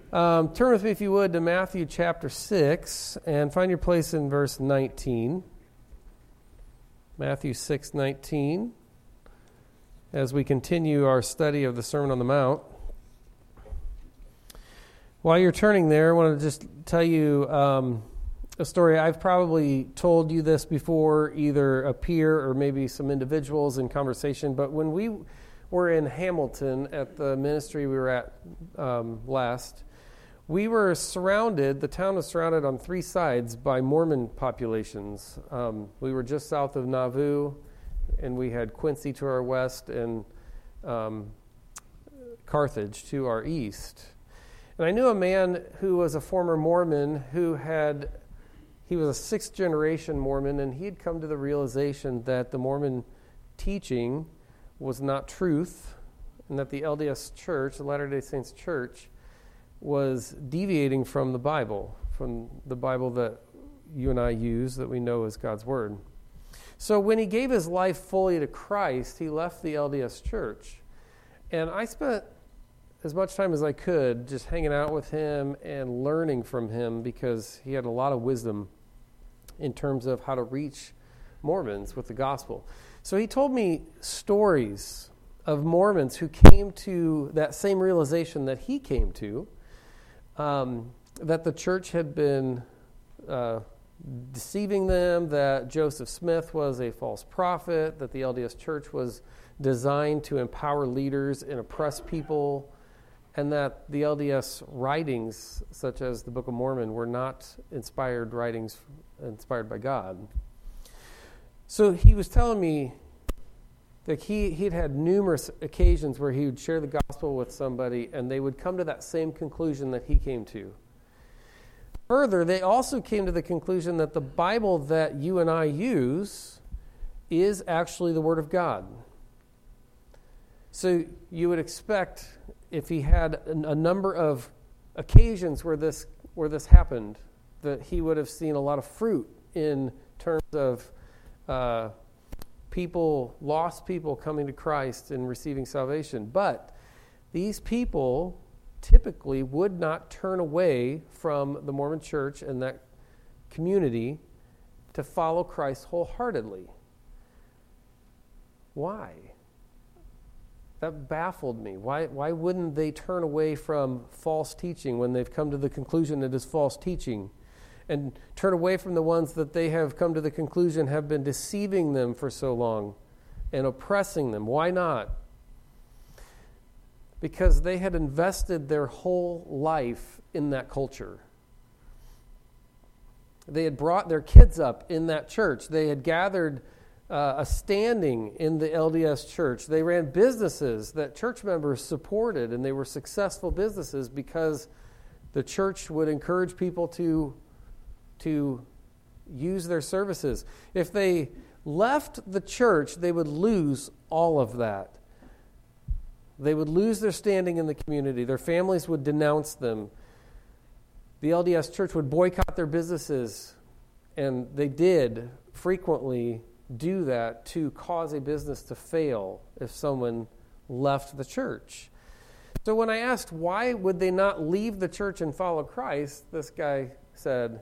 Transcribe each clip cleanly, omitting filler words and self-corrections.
Turn with me, if you would, to Matthew chapter 6 and find your place in verse 19. Matthew 6:19, as we continue our study of the Sermon on the Mount. While you're turning there, I want to just tell you a story. I've probably told you this before, either a peer or maybe some individuals in conversation, but when we were in Hamilton at the ministry we were at last, we were surrounded, the town was surrounded on three sides by Mormon populations. We were just south of Nauvoo, and we had Quincy to our west and Carthage to our east. And I knew a man who was a former Mormon he was a sixth generation Mormon, and he had come to the realization that the Mormon teaching was not truth, and that the LDS Church, the Latter-day Saints Church, was deviating from the Bible that you and I use, that we know is God's Word. So when he gave his life fully to Christ, he left the LDS Church. And I spent as much time as I could just hanging out with him and learning from him, because he had a lot of wisdom in terms of how to reach Mormons with the gospel. So he told me stories of Mormons who came to that same realization that he came to, that the church had been deceiving them, that Joseph Smith was a false prophet, that the LDS Church was designed to empower leaders and oppress people, and that the LDS writings, such as the Book of Mormon, were not inspired writings inspired by God. So he was telling me that he'd had numerous occasions where he would share the gospel with somebody, and they would come to that same conclusion that he came to. Further, they also came to the conclusion that the Bible that you and I use is actually the Word of God. So you would expect, if he had a number of occasions where this happened, that he would have seen a lot of fruit in terms of lost people coming to Christ and receiving salvation. But these people typically would not turn away from the Mormon Church and that community to follow Christ wholeheartedly. Why? That baffled me. Why wouldn't they turn away from false teaching when they've come to the conclusion it is false teaching, and turn away from the ones that they have come to the conclusion have been deceiving them for so long and oppressing them? Why not? Because they had invested their whole life in that culture. They had brought their kids up in that church. They had gathered a standing in the LDS Church. They ran businesses that church members supported, and they were successful businesses because the church would encourage people to use their services. If they left the church, they would lose all of that. They would lose their standing in the community. Their families would denounce them. The LDS Church would boycott their businesses, and they did frequently do that to cause a business to fail if someone left the church. So when I asked why would they not leave the church and follow Christ, this guy said,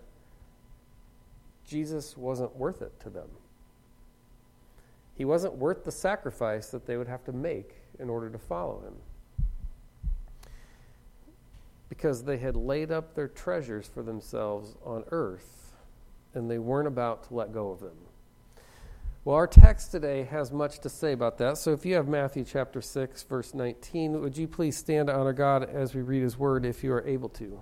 Jesus wasn't worth it to them. He wasn't worth the sacrifice that they would have to make in order to follow him, because they had laid up their treasures for themselves on earth, and they weren't about to let go of them. Well, our text today has much to say about that. So if you have Matthew chapter 6, verse 19, would you please stand to honor God as we read his word, if you are able to.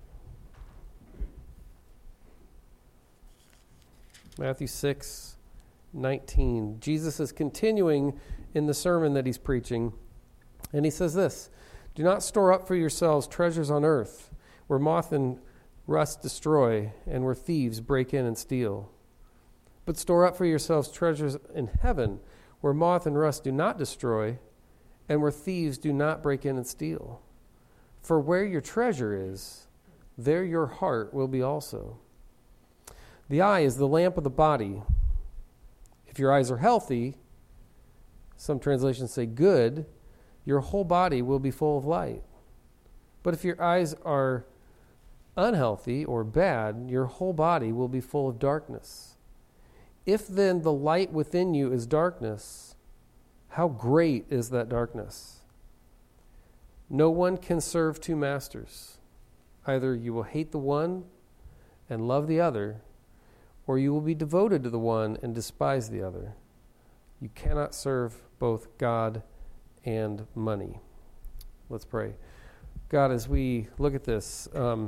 Matthew 6, 19. Jesus is continuing in the sermon that he's preaching, and he says this: "Do not store up for yourselves treasures on earth, where moth and rust destroy, and where thieves break in and steal. But store up for yourselves treasures in heaven, where moth and rust do not destroy, and where thieves do not break in and steal. For where your treasure is, there your heart will be also. The eye is the lamp of the body. If your eyes are healthy," some translations say good, "your whole body will be full of light. But if your eyes are unhealthy or bad, your whole body will be full of darkness. If then the light within you is darkness, how great is that darkness? No one can serve two masters. Either you will hate the one and love the other, or you will be devoted to the one and despise the other. You cannot serve both God and money. Let's pray. God, as we look at this,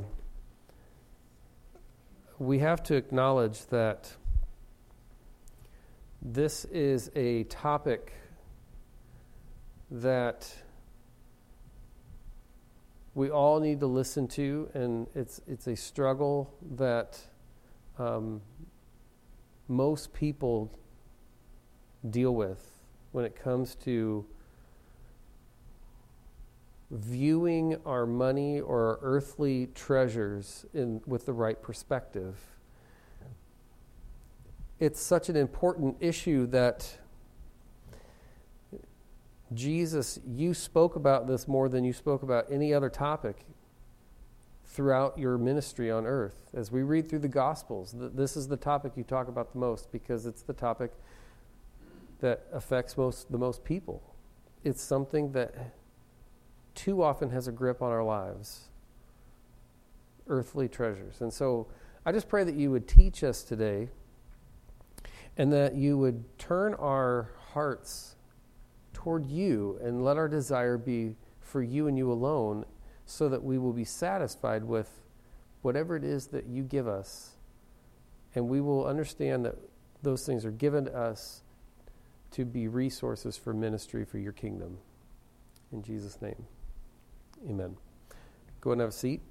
we have to acknowledge that this is a topic that we all need to listen to, and it's a struggle that most people deal with when it comes to viewing our money or our earthly treasures with the right perspective. It's such an important issue that Jesus, you spoke about this more than you spoke about any other topic throughout your ministry on earth. As we read through the Gospels, this is the topic you talk about the most because it's the topic that affects the most people. It's something that too often has a grip on our lives, earthly treasures. And so I just pray that you would teach us today and that you would turn our hearts toward you and let our desire be for you and you alone so that we will be satisfied with whatever it is that you give us. And we will understand that those things are given to us to be resources for ministry for your kingdom. In Jesus' name, amen. Go and have a seat.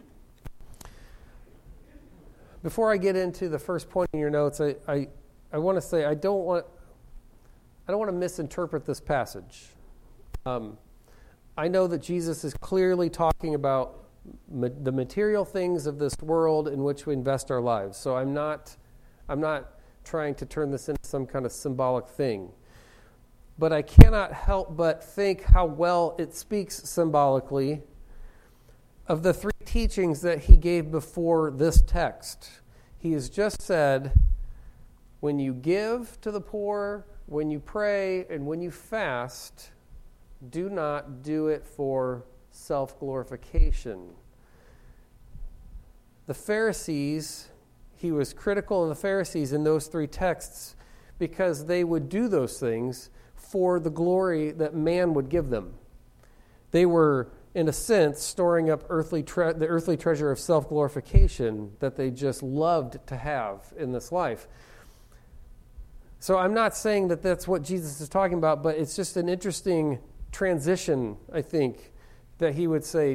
Before I get into the first point in your notes, I want to say I don't want to misinterpret this passage. I know that Jesus is clearly talking about the material things of this world in which we invest our lives. So I'm not trying to turn this into some kind of symbolic thing. But I cannot help but think how well it speaks symbolically of the three teachings that he gave before this text. He has just said, when you give to the poor, when you pray, and when you fast, do not do it for self-glorification. The Pharisees, he was critical of the Pharisees in those three texts because they would do those things for the glory that man would give them. They were, in a sense, storing up the earthly treasure of self-glorification that they just loved to have in this life. So I'm not saying that that's what Jesus is talking about, but it's just an interesting transition, I think, that he would say,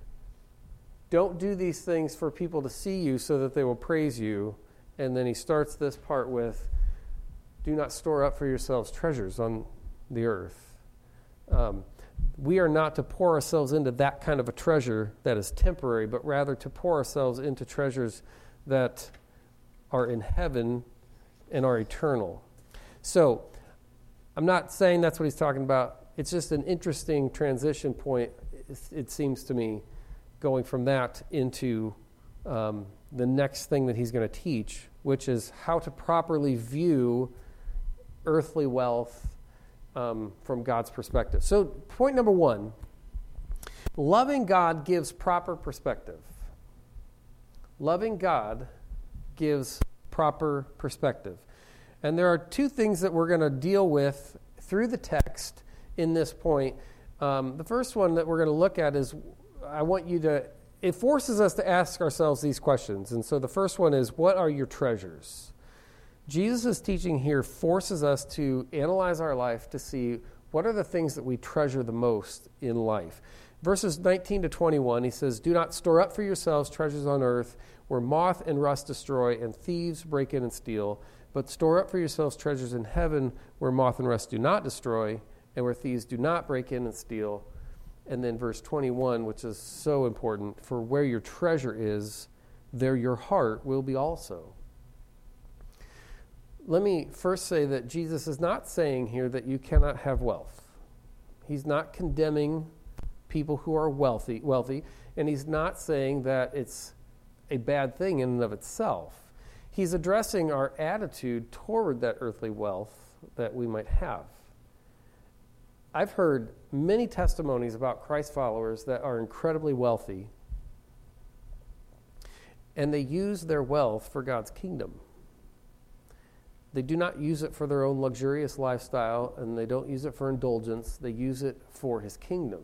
don't do these things for people to see you so that they will praise you. And then he starts this part with, do not store up for yourselves treasures on the earth. We are not to pour ourselves into that kind of a treasure that is temporary, but rather to pour ourselves into treasures that are in heaven and are eternal. So I'm not saying that's what he's talking about. It's just an interesting transition point, it seems to me, going from that into the next thing that he's going to teach, which is how to properly view earthly wealth from God's perspective. So point number one, loving God gives proper perspective. Loving God gives proper perspective. And there are two things that we're going to deal with through the text in this point. The first one that we're going to look at is, it forces us to ask ourselves these questions. And so the first one is, what are your treasures? Jesus' teaching here forces us to analyze our life to see what are the things that we treasure the most in life. Verses 19 to 21, he says, do not store up for yourselves treasures on earth where moth and rust destroy and thieves break in and steal, but store up for yourselves treasures in heaven where moth and rust do not destroy and where thieves do not break in and steal. And then verse 21, which is so important, for where your treasure is, there your heart will be also. Let me first say that Jesus is not saying here that you cannot have wealth. He's not condemning people who are wealthy, and he's not saying that it's a bad thing in and of itself. He's addressing our attitude toward that earthly wealth that we might have. I've heard many testimonies about Christ followers that are incredibly wealthy, and they use their wealth for God's kingdom. They do not use it for their own luxurious lifestyle, and they don't use it for indulgence. They use it for his kingdom.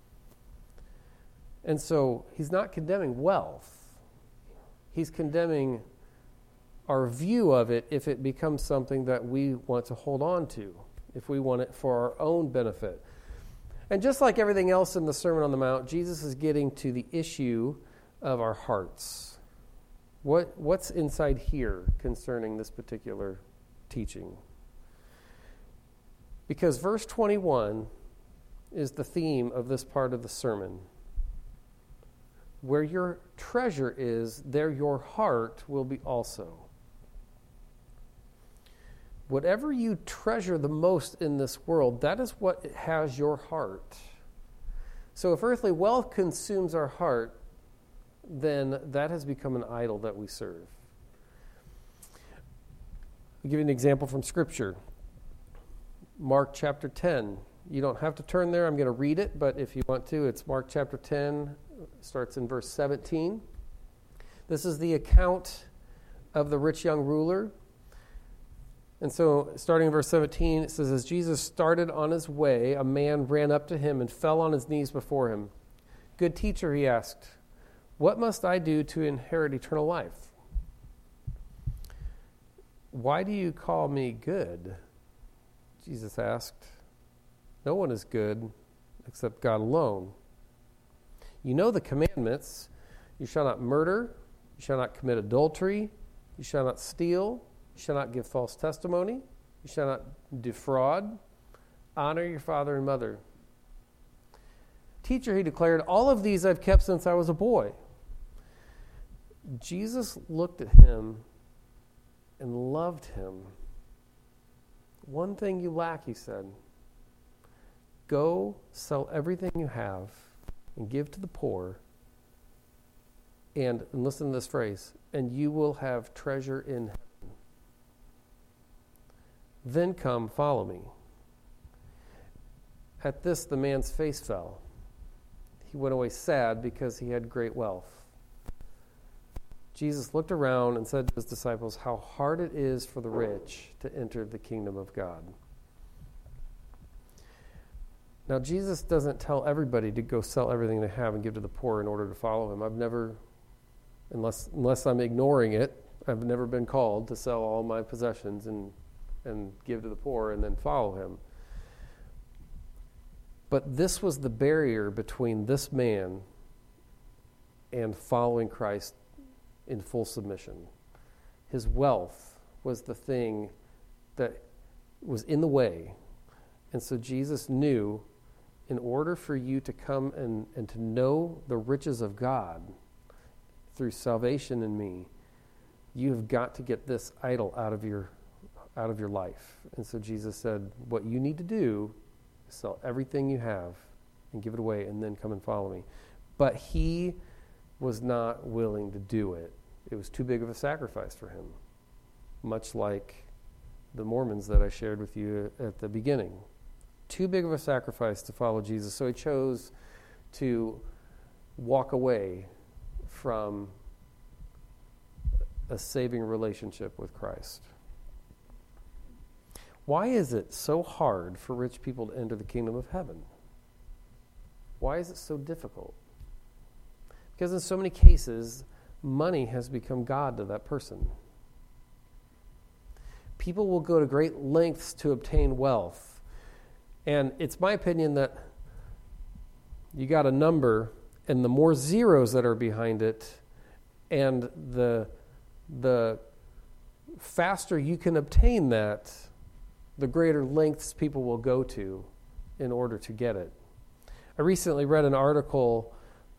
And so he's not condemning wealth. He's condemning our view of it if it becomes something that we want to hold on to, if we want it for our own benefit. And just like everything else in the Sermon on the Mount, Jesus is getting to the issue of our hearts. What's inside here concerning this particular teaching? Because verse 21 is the theme of this part of the sermon. Where your treasure is, there your heart will be also. Whatever you treasure the most in this world, that is what has your heart. So if earthly wealth consumes our heart, then that has become an idol that we serve. I'll give you an example from Scripture. Mark chapter 10. You don't have to turn there. I'm going to read it, but if you want to, it's Mark chapter 10. It starts in verse 17. This is the account of the rich young ruler. And so, starting in verse 17, it says, as Jesus started on his way, a man ran up to him and fell on his knees before him. Good teacher, he asked, what must I do to inherit eternal life? Why do you call me good? Jesus asked. No one is good except God alone. You know the commandments. You shall not murder. You shall not commit adultery. You shall not steal. You shall not give false testimony. You shall not defraud. Honor your father and mother. Teacher, he declared, all of these I've kept since I was a boy. Jesus looked at him and loved him. One thing you lack, he said. Go sell everything you have and give to the poor. And listen to this phrase, and you will have treasure in heaven. Then come, follow me. At this, the man's face fell. He went away sad because he had great wealth. Jesus looked around and said to his disciples, how hard it is for the rich to enter the kingdom of God. Now, Jesus doesn't tell everybody to go sell everything they have and give to the poor in order to follow him. I've never, unless I'm ignoring it, I've never been called to sell all my possessions and give to the poor and then follow him. But this was the barrier between this man and following Christ in full submission. His wealth was the thing that was in the way. And so Jesus knew, in order for you to come and to know the riches of God through salvation in me, you have got to get this idol out of your life. And so Jesus said, what you need to do is sell everything you have and give it away and then come and follow me. But he was not willing to do it. It was too big of a sacrifice for him, much like the Mormons that I shared with you at the beginning. Too big of a sacrifice to follow Jesus, so he chose to walk away from a saving relationship with Christ. Why is it so hard for rich people to enter the kingdom of heaven? Why is it so difficult? Because in so many cases, money has become God to that person. People will go to great lengths to obtain wealth. And it's my opinion that you got a number, and the more zeros that are behind it, and the faster you can obtain that, the greater lengths people will go to in order to get it. I recently read an article.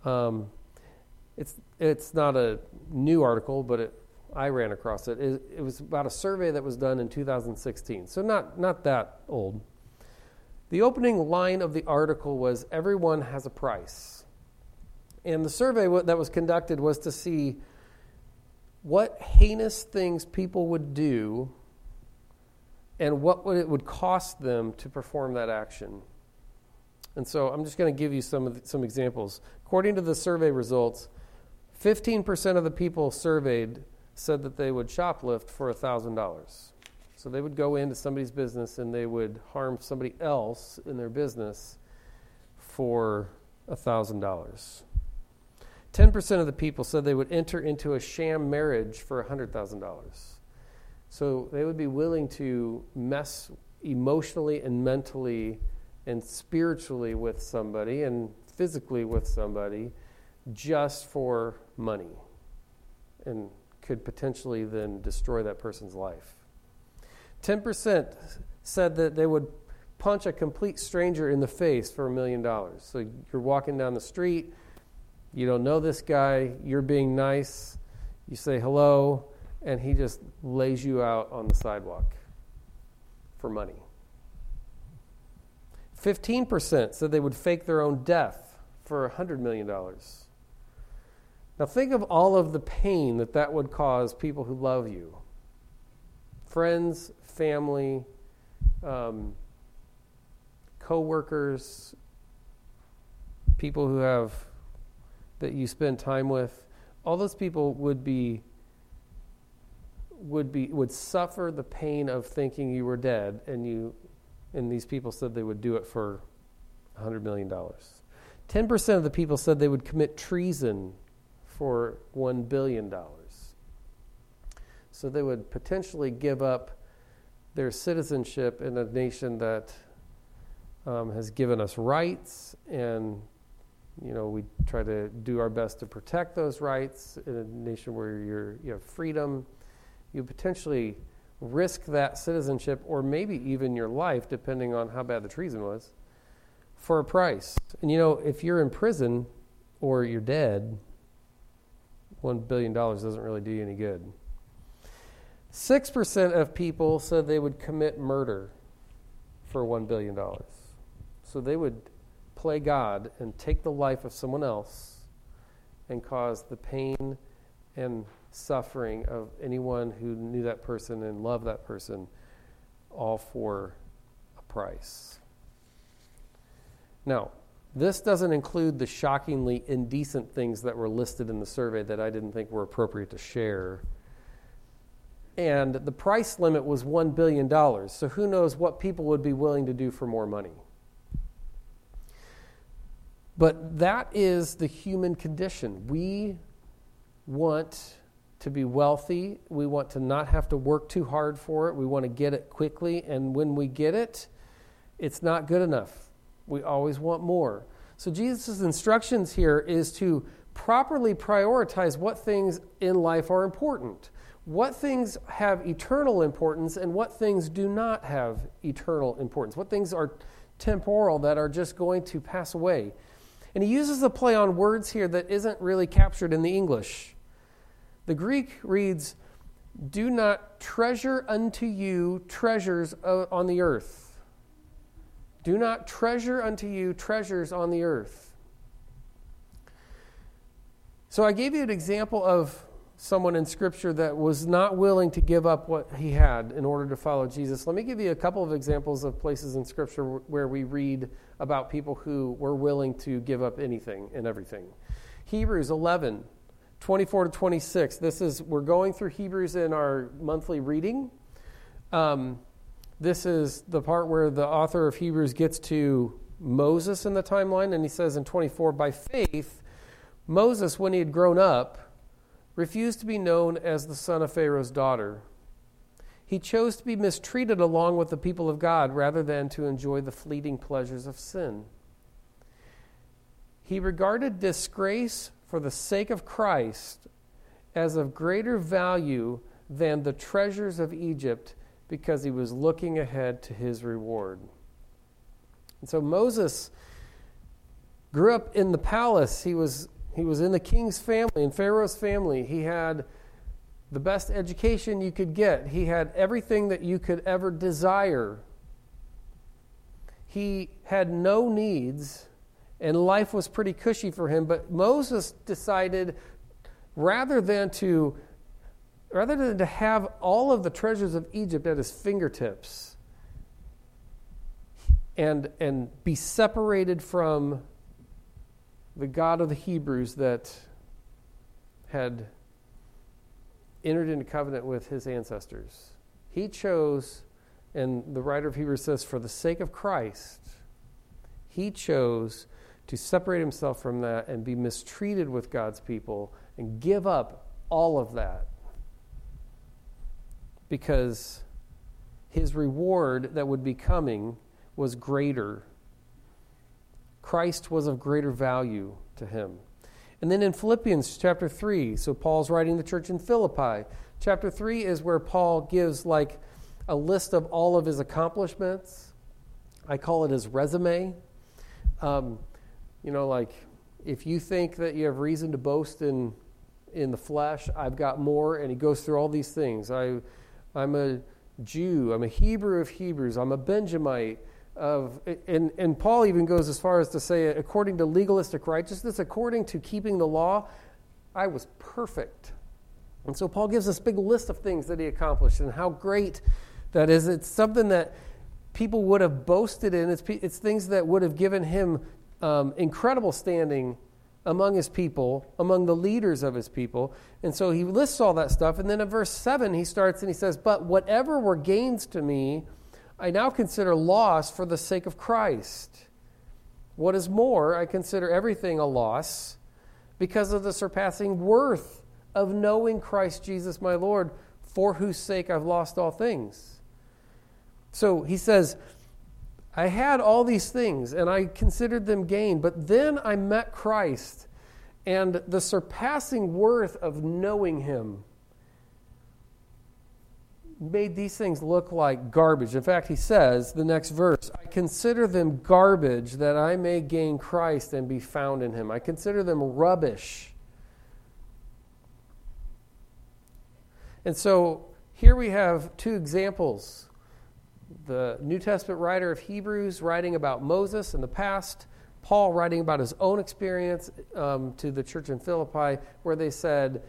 It's not a new article, but I ran across it. It was about a survey that was done in 2016, so not that old. The opening line of the article was, "Everyone has a price." And the survey that was conducted was to see what heinous things people would do and what it would cost them to perform that action. And so I'm just going to give you some examples. According to the survey results, 15% of the people surveyed said that they would shoplift for $1,000. So they would go into somebody's business and they would harm somebody else in their business for $1,000. 10% of the people said they would enter into a sham marriage for $100,000. So they would be willing to mess emotionally and mentally and spiritually with somebody and physically with somebody just for money, and could potentially then destroy that person's life. 10% said that they would punch a complete stranger in the face for $1 million. So you're walking down the street, you don't know this guy, you're being nice, you say hello, and he just lays you out on the sidewalk for money. 15% said they would fake their own death for $100 million. Now think of all of the pain that would cause people who love you. Friends, family, co-workers, people that you spend time with. All those people would suffer the pain of thinking you were dead, and these people said they would do it for $100 million. 10% of the people said they would commit treason for $1 billion. So they would potentially give up their citizenship in a nation that has given us rights, and we try to do our best to protect those rights. In a nation where you have freedom, you potentially risk that citizenship, or maybe even your life, depending on how bad the treason was, for a price. And if you're in prison or you're dead, $1 billion doesn't really do you any good. 6% of people said they would commit murder for $1 billion. So they would play God and take the life of someone else and cause the pain and suffering of anyone who knew that person and loved that person, all for a price. Now, this doesn't include the shockingly indecent things that were listed in the survey that I didn't think were appropriate to share. And the price limit was $1 billion, so who knows what people would be willing to do for more money. But that is the human condition. We want to be wealthy. We want to not have to work too hard for it. We want to get it quickly. And when we get it, it's not good enough. We always want more. So Jesus' instructions here is to properly prioritize what things in life are important. What things have eternal importance and what things do not have eternal importance. What things are temporal that are just going to pass away. And he uses a play on words here that isn't really captured in the English. The Greek reads, "Do not treasure unto you treasures on the earth." Do not treasure unto you treasures on the earth. So I gave you an example of someone in Scripture that was not willing to give up what he had in order to follow Jesus. Let me give you a couple of examples of places in Scripture where we read about people who were willing to give up anything and everything. Hebrews 11, 24 to 26. We're going through Hebrews in our monthly reading. This is the part where the author of Hebrews gets to Moses in the timeline, and he says in 24, "By faith, Moses, when he had grown up, refused to be known as the son of Pharaoh's daughter. He chose to be mistreated along with the people of God rather than to enjoy the fleeting pleasures of sin. He regarded disgrace for the sake of Christ as of greater value than the treasures of Egypt, because he was looking ahead to his reward." And so Moses grew up in the palace. He was in the king's family, in Pharaoh's family. He had the best education you could get. He had everything that you could ever desire. he had no needs, and life was pretty cushy for him. But Moses decided, rather than to have all of the treasures of Egypt at his fingertips and be separated from the God of the Hebrews that had entered into covenant with his ancestors, he chose, and the writer of Hebrews says, for the sake of Christ, he chose to separate himself from that and be mistreated with God's people and give up all of that, because his reward that would be coming was greater. Christ was of greater value to him. And then in Philippians chapter 3, so Paul's writing the church in Philippi. Chapter 3 is where Paul gives like a list of all of his accomplishments. I call it his resume. Like if you think that you have reason to boast in the flesh, I've got more. And he goes through all these things. I'm a Jew. I'm a Hebrew of Hebrews. I'm a Benjamite. And Paul even goes as far as to say, according to legalistic righteousness, according to keeping the law, I was perfect. And so Paul gives this big list of things that he accomplished and how great that is. It's something that people would have boasted in. It's things that would have given him incredible standing among his people, among the leaders of his people. And so he lists all that stuff. And then in verse 7, he starts and he says, but whatever were gains to me, I now consider loss for the sake of Christ. What is more, I consider everything a loss because of the surpassing worth of knowing Christ Jesus my Lord, for whose sake I've lost all things. So he says, I had all these things and I considered them gain, but then I met Christ, and the surpassing worth of knowing him made these things look like garbage. In fact, he says, the next verse, I consider them garbage that I may gain Christ and be found in him. I consider them rubbish. And so here we have two examples. The New Testament writer of Hebrews writing about Moses in the past, Paul writing about his own experience to the church in Philippi, where they said,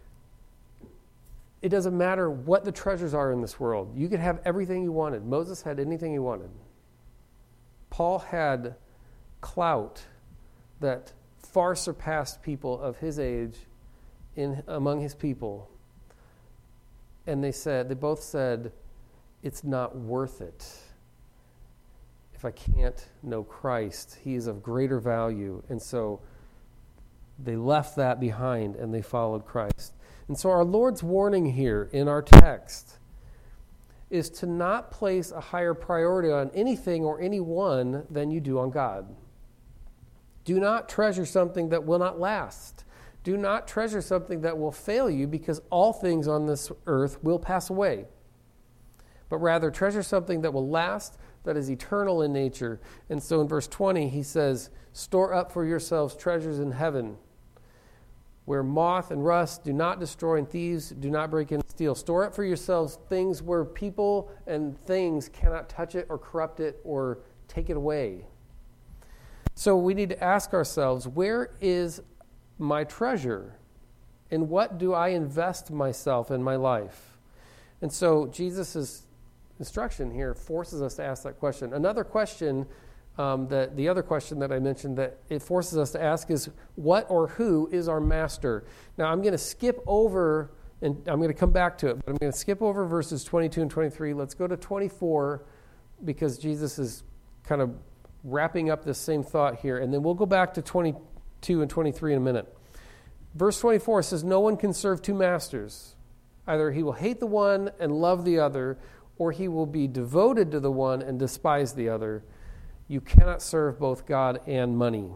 it doesn't matter what the treasures are in this world. You could have everything you wanted. Moses had anything he wanted. Paul had clout that far surpassed people of his age among his people. And they both said, it's not worth it. If I can't know Christ, he is of greater value. And so they left that behind and they followed Christ. And so our Lord's warning here in our text is to not place a higher priority on anything or anyone than you do on God. Do not treasure something that will not last. Do not treasure something that will fail you, because all things on this earth will pass away. But rather treasure something that will last, that is eternal in nature. And so in verse 20 he says, store up for yourselves treasures in heaven, where moth and rust do not destroy and thieves do not break in and steal. Store up for yourselves things where people and things cannot touch it or corrupt it or take it away. So we need to ask ourselves, where is my treasure? In what do I invest myself in my life? And so Jesus' instruction here forces us to ask that question. Another question the other question that I mentioned that it forces us to ask is, what or who is our master? Now, I'm going to skip over, and I'm going to come back to it, but I'm going to skip over verses 22 and 23. Let's go to 24, because Jesus is kind of wrapping up this same thought here, and then we'll go back to 22 and 23 in a minute. Verse 24 says, no one can serve two masters. Either he will hate the one and love the other, or he will be devoted to the one and despise the other. You cannot serve both God and money.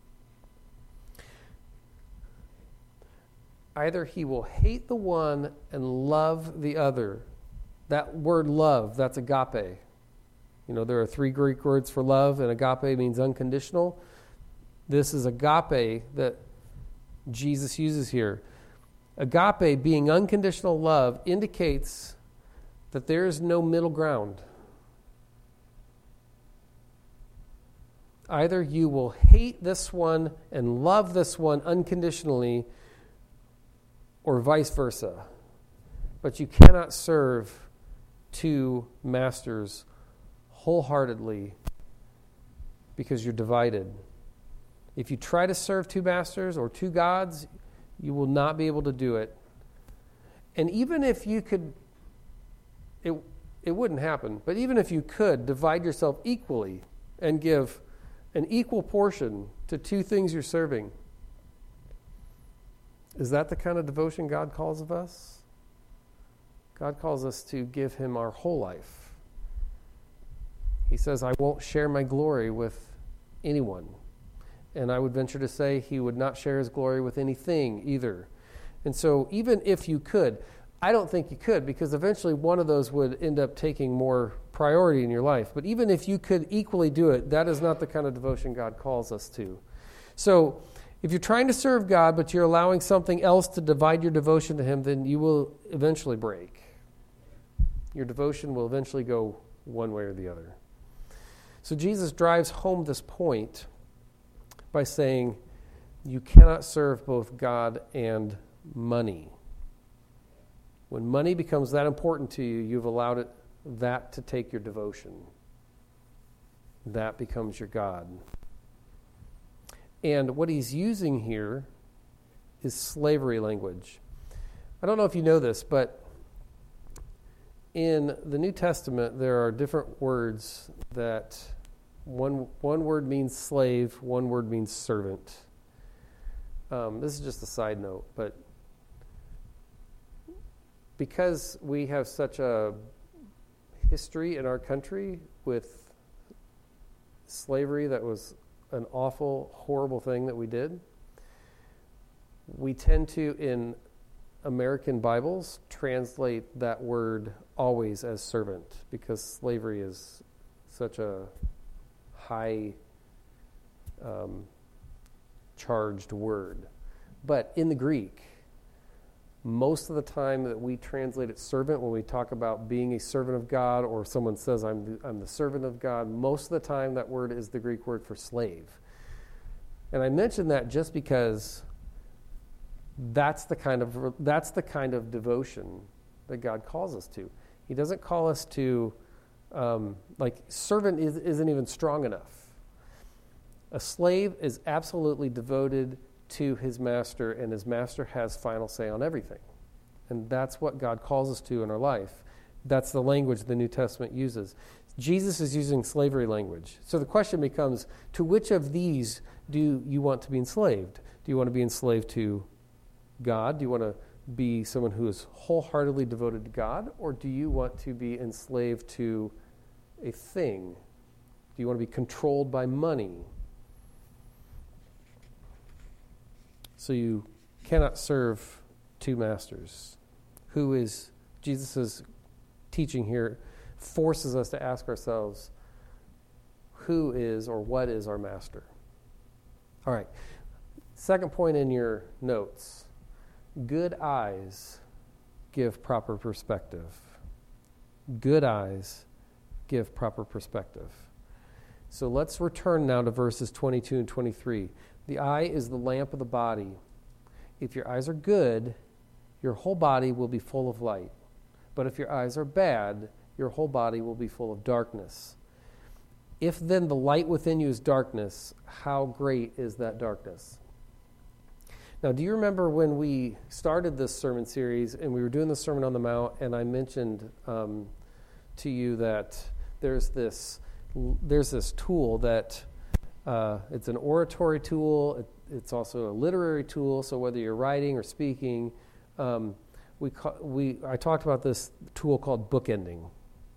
Either he will hate the one and love the other. That word love, that's agape. You know, there are 3 Greek words for love, and agape means unconditional. This is agape that Jesus uses here. Agape, being unconditional love, indicates that there is no middle ground. Either you will hate this one and love this one unconditionally, or vice versa. But you cannot serve two masters wholeheartedly because you're divided. If you try to serve two masters or two gods, you will not be able to do it. And even if you could, it wouldn't happen, but even if you could divide yourself equally and give an equal portion to two things you're serving, is that the kind of devotion God calls of us? God calls us to give him our whole life. He says, I won't share my glory with anyone. And I would venture to say he would not share his glory with anything either. And so even if you could, I don't think you could, because eventually one of those would end up taking more priority in your life. But even if you could equally do it, that is not the kind of devotion God calls us to. So if you're trying to serve God, but you're allowing something else to divide your devotion to him, then you will eventually break. Your devotion will eventually go one way or the other. So Jesus drives home this point by saying, you cannot serve both God and money. When money becomes that important to you, you've allowed that to take your devotion. That becomes your God. And what he's using here is slavery language. I don't know if you know this, but in the New Testament, there are different words that one word means slave, one word means servant. This is just a side note, but because we have such a history in our country with slavery that was an awful, horrible thing that we did, we tend to, in American Bibles, translate that word always as servant, because slavery is such a high charged word. But in the Greek, most of the time that we translate it servant, when we talk about being a servant of God, or someone says, I'm the servant of God, most of the time that word is the Greek word for slave. And I mention that just because that's the kind of devotion that God calls us to. He doesn't call us to, servant isn't even strong enough. A slave is absolutely devoted to his master, and his master has final say on everything. And that's what God calls us to in our life. That's the language the New Testament uses. Jesus is using slavery language. So the question becomes, to which of these do you want to be enslaved? Do you want to be enslaved to God? Do you want to be someone who is wholeheartedly devoted to God? Or do you want to be enslaved to a thing? Do you want to be controlled by money? So you cannot serve two masters. Who is Jesus' teaching here forces us to ask ourselves, who is or what is our master? All right. Second point in your notes. Good eyes give proper perspective. Good eyes give proper perspective. So let's return now to verses 22 and 23. The eye is the lamp of the body. If your eyes are good, your whole body will be full of light. But if your eyes are bad, your whole body will be full of darkness. If then the light within you is darkness, how great is that darkness? Now, do you remember when we started this sermon series and we were doing the Sermon on the Mount, and I mentioned to you that there's this tool that it's an oratory tool. It's also a literary tool. So whether you're writing or speaking, I talked about this tool called bookending.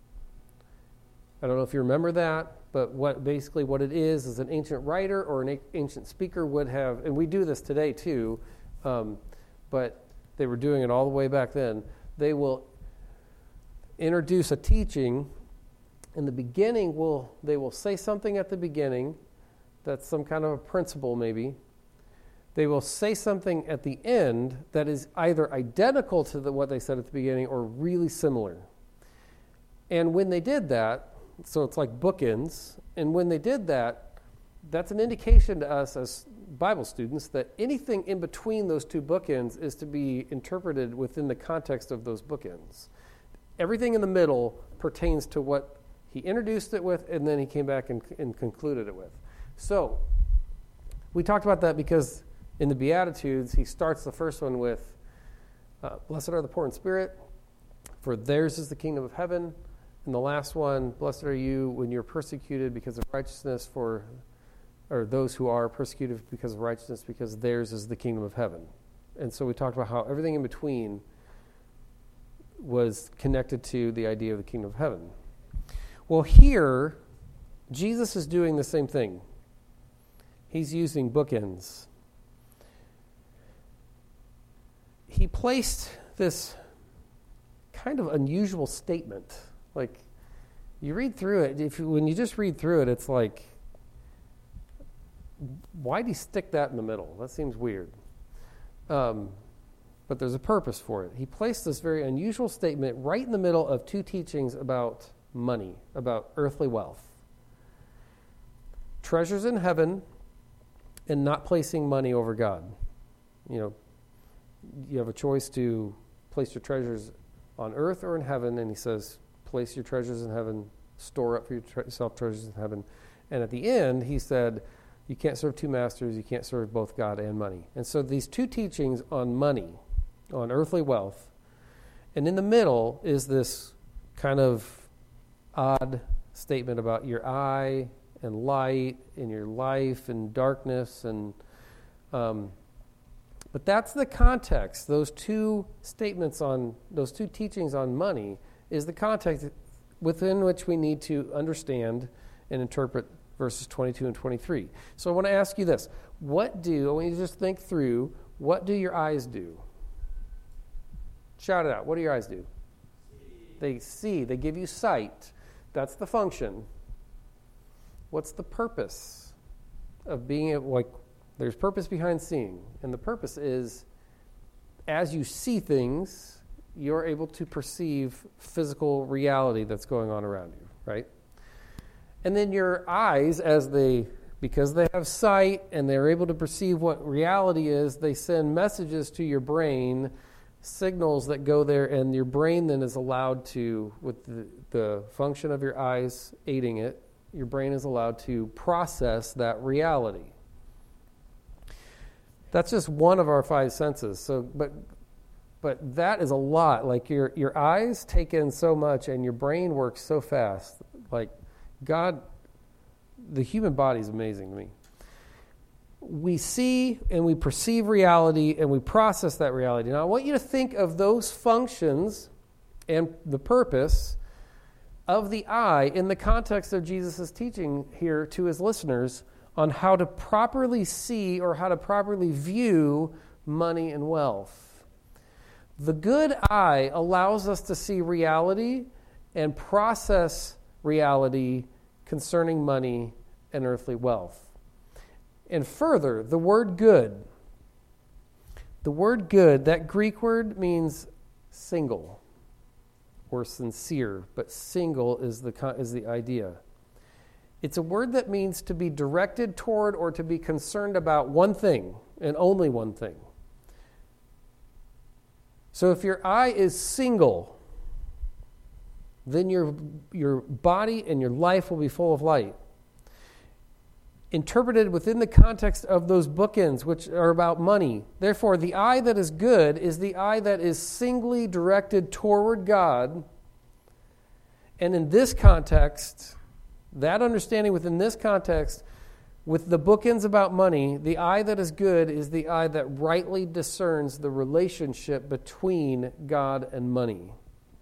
I don't know if you remember that, but what it is an ancient writer or an ancient speaker would have, and we do this today too, but they were doing it all the way back then. They will introduce a teaching. In the beginning, they will say something at the beginning that's some kind of a principle maybe. They will say something at the end that is either identical to what they said at the beginning or really similar. And when they did that, so it's like bookends, and when they did that, that's an indication to us as Bible students that anything in between those two bookends is to be interpreted within the context of those bookends. Everything in the middle pertains to what he introduced it with, and then he came back and concluded it with. So, we talked about that because in the Beatitudes, he starts the first one with, blessed are the poor in spirit, for theirs is the kingdom of heaven. And the last one, blessed are you when you're persecuted because of righteousness, or those who are persecuted because of righteousness, because theirs is the kingdom of heaven. And so we talked about how everything in between was connected to the idea of the kingdom of heaven. Well, here, Jesus is doing the same thing. He's using bookends. He placed this kind of unusual statement. Like, you read through it, when you just read through it, it's like, why'd he stick that in the middle? That seems weird. But there's a purpose for it. He placed this very unusual statement right in the middle of two teachings about money, about earthly wealth. Treasures in heaven and not placing money over God. You have a choice to place your treasures on earth or in heaven, and he says, place your treasures in heaven, store up for yourself treasures in heaven. And at the end, he said, you can't serve two masters, you can't serve both God and money. And so these two teachings on money, on earthly wealth, and in the middle is this kind of odd statement about your eye and light and your life and darkness, and but that's the context. Those two statements on those two teachings on money is the context within which we need to understand and interpret verses 22 and 23. So I want to ask you this. I want you to just think through, what do your eyes do? Shout it out. What do your eyes do? They see. They give you sight. That's the function. What's the purpose of being there's purpose behind seeing. And the purpose is, as you see things, you're able to perceive physical reality that's going on around you, right? And then your eyes, because they have sight and they're able to perceive what reality is, they send messages to your brain, signals that go there, and your brain then is allowed to, with the function of your eyes aiding it, your brain is allowed to process that reality. That's just one of our five senses. So, but that is a lot. Like your eyes take in so much, and your brain works so fast. Like God, the human body is amazing to me. We see and we perceive reality, and we process that reality. Now, I want you to think of those functions and the purpose of the eye in the context of Jesus' teaching here to his listeners on how to properly see or how to properly view money and wealth. The good eye allows us to see reality and process reality concerning money and earthly wealth. And further, the word good, that Greek word means single or sincere, but single is the idea. It's a word that means to be directed toward or to be concerned about one thing and only one thing. So if your eye is single, then your body and your life will be full of light. Interpreted within the context of those bookends, which are about money. Therefore, the eye that is good is the eye that is singly directed toward God. And in this context, that understanding within this context, with the bookends about money, the eye that is good is the eye that rightly discerns the relationship between God and money.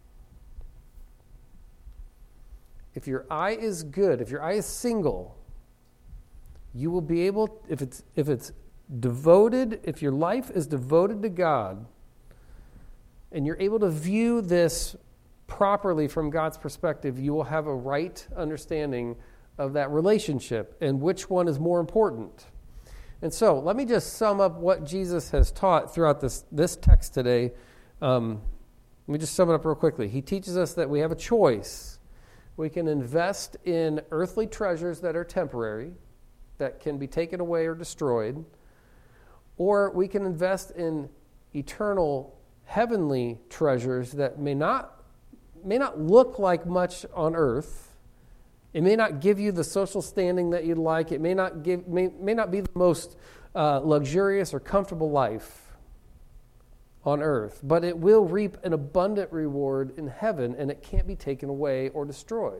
If your eye is good, if your eye is single, you will be able, if it's devoted, if your life is devoted to God, and you're able to view this properly from God's perspective, you will have a right understanding of that relationship and which one is more important. And so, let me just sum up what Jesus has taught throughout this text today. Let me just sum it up real quickly. He teaches us that we have a choice. We can invest in earthly treasures that are temporary, that can be taken away or destroyed, or we can invest in eternal heavenly treasures that may not look like much on earth. It may not give you the social standing that you'd like. It may not be the most luxurious or comfortable life on earth, but it will reap an abundant reward in heaven, and it can't be taken away or destroyed.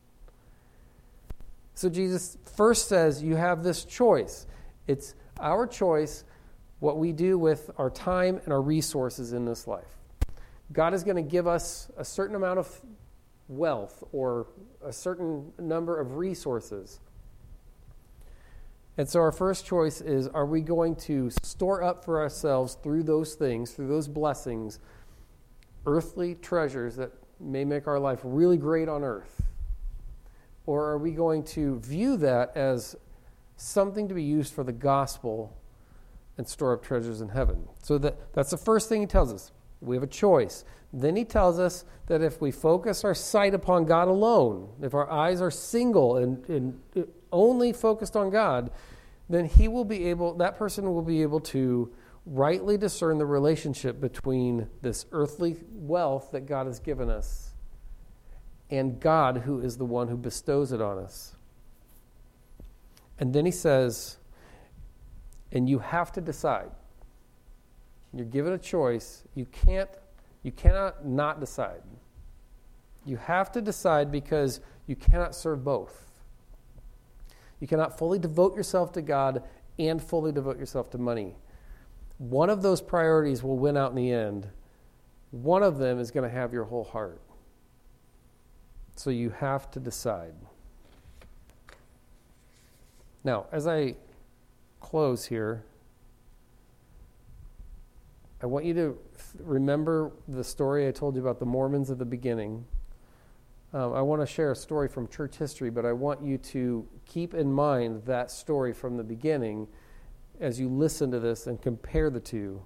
So Jesus first says you have this choice. It's our choice what we do with our time and our resources in this life. God is going to give us a certain amount of wealth or a certain number of resources. And so our first choice is, are we going to store up for ourselves through those things, through those blessings, earthly treasures that may make our life really great on earth? Or are we going to view that as something to be used for the gospel and store up treasures in heaven? So that's the first thing he tells us. We have a choice. Then he tells us that if we focus our sight upon God alone, if our eyes are single and only focused on God, then that person will be able to rightly discern the relationship between this earthly wealth that God has given us and God, who is the one who bestows it on us. And then he says, and you have to decide. You're given a choice. You cannot not decide. You have to decide because you cannot serve both. You cannot fully devote yourself to God and fully devote yourself to money. One of those priorities will win out in the end. One of them is going to have your whole heart. So you have to decide. Now, as I close here, I want you to remember the story I told you about the Mormons at the beginning. I want to share a story from church history, but I want you to keep in mind that story from the beginning as you listen to this and compare the two.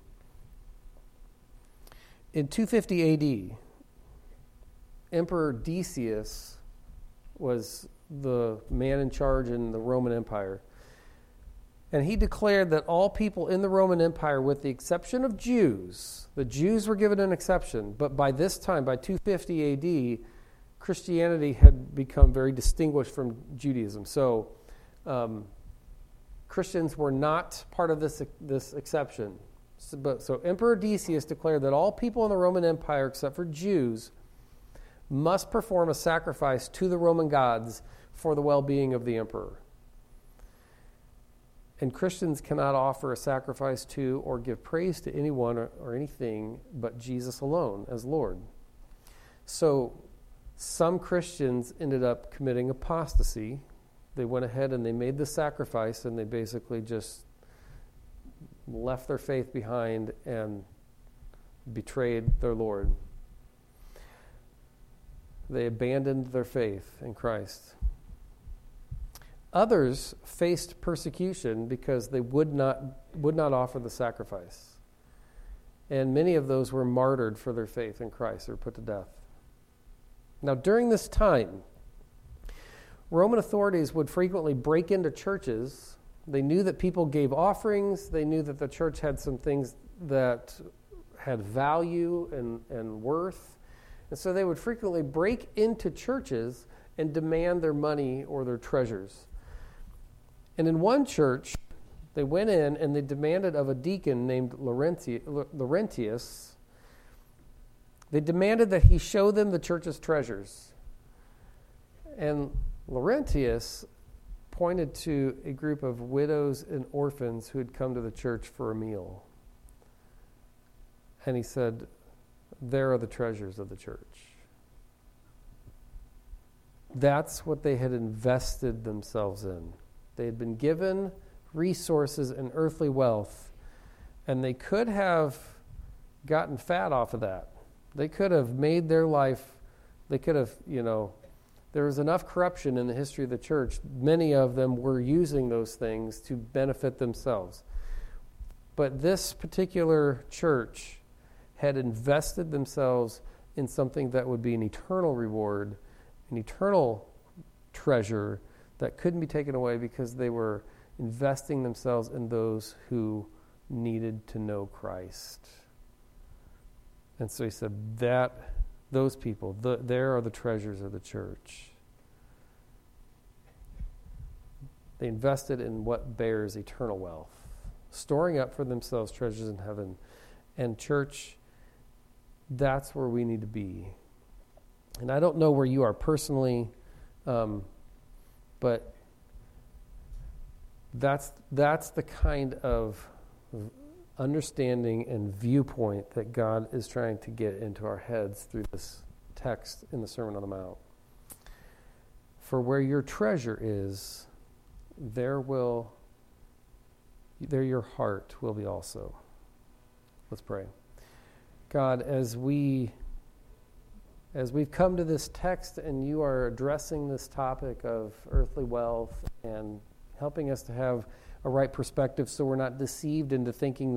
In 250 AD, Emperor Decius was the man in charge in the Roman Empire. And he declared that all people in the Roman Empire, with the exception of Jews, the Jews were given an exception, but by this time, by 250 AD, Christianity had become very distinguished from Judaism. So Christians were not part of this exception. So Emperor Decius declared that all people in the Roman Empire, except for Jews, must perform a sacrifice to the Roman gods for the well-being of the emperor. And Christians cannot offer a sacrifice to or give praise to anyone or anything but Jesus alone as Lord. So some Christians ended up committing apostasy. They went ahead and they made the sacrifice, and they basically just left their faith behind and betrayed their Lord. They abandoned their faith in Christ. Others faced persecution because they would not offer the sacrifice. And many of those were martyred for their faith in Christ or put to death. Now, during this time, Roman authorities would frequently break into churches. They knew that people gave offerings. They knew that the church had some things that had value and worth. And so they would frequently break into churches and demand their money or their treasures. And in one church, they went in and they demanded of a deacon named Laurentius, they demanded that he show them the church's treasures. And Laurentius pointed to a group of widows and orphans who had come to the church for a meal. And he said, "There are the treasures of the church." That's what they had invested themselves in. They had been given resources and earthly wealth, and they could have gotten fat off of that. They could have made their life, there was enough corruption in the history of the church. Many of them were using those things to benefit themselves. But this particular church had invested themselves in something that would be an eternal reward, an eternal treasure that couldn't be taken away because they were investing themselves in those who needed to know Christ. And so he said that those people, there are the treasures of the church. They invested in what bears eternal wealth, storing up for themselves treasures in heaven. And church, that's where we need to be. And I don't know where you are personally, but that's the kind of understanding and viewpoint that God is trying to get into our heads through this text in the Sermon on the Mount. For where your treasure is, there your heart will be also. Let's pray. God, as we've come to this text and you are addressing this topic of earthly wealth and helping us to have a right perspective so we're not deceived into thinking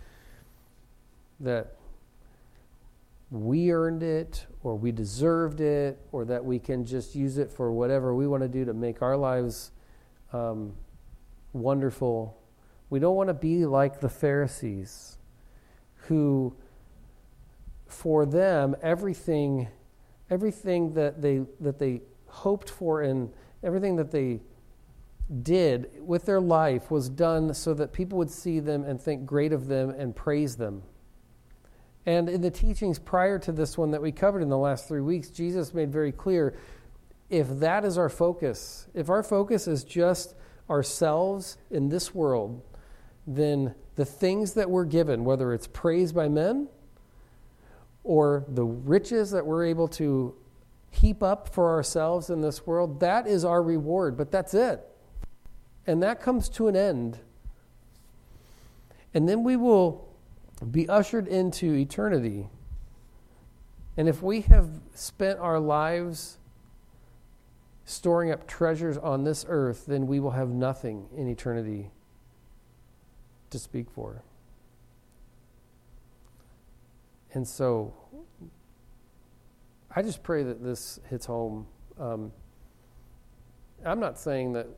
that we earned it or we deserved it or that we can just use it for whatever we want to do to make our lives wonderful. We don't want to be like the Pharisees who, for them, everything that they hoped for and everything that they did with their life was done so that people would see them and think great of them and praise them. And in the teachings prior to this one that we covered in the last 3 weeks, Jesus made very clear, if that is our focus, if our focus is just ourselves in this world, then the things that we're given, whether it's praise by men or the riches that we're able to heap up for ourselves in this world, that is our reward, but that's it. And that comes to an end. And then we will be ushered into eternity. And if we have spent our lives storing up treasures on this earth, then we will have nothing in eternity to speak for. And so I just pray that this hits home. I'm not saying that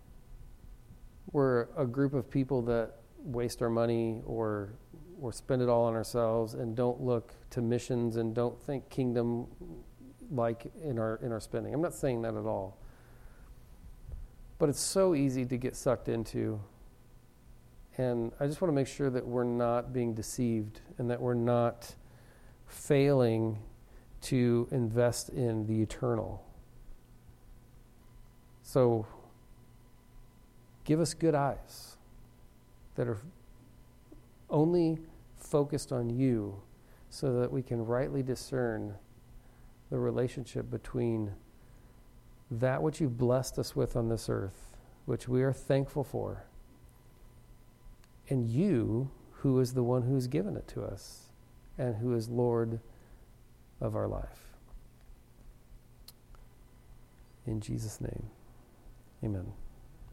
we're a group of people that waste our money or spend it all on ourselves and don't look to missions and don't think kingdom like in our spending. I'm not saying that at all. But it's so easy to get sucked into. And I just want to make sure that we're not being deceived and that we're not failing to invest in the eternal. So give us good eyes that are only focused on you so that we can rightly discern the relationship between that which you've blessed us with on this earth, which we are thankful for, and you, who is the one who's given it to us and who is Lord of our life. In Jesus' name, amen.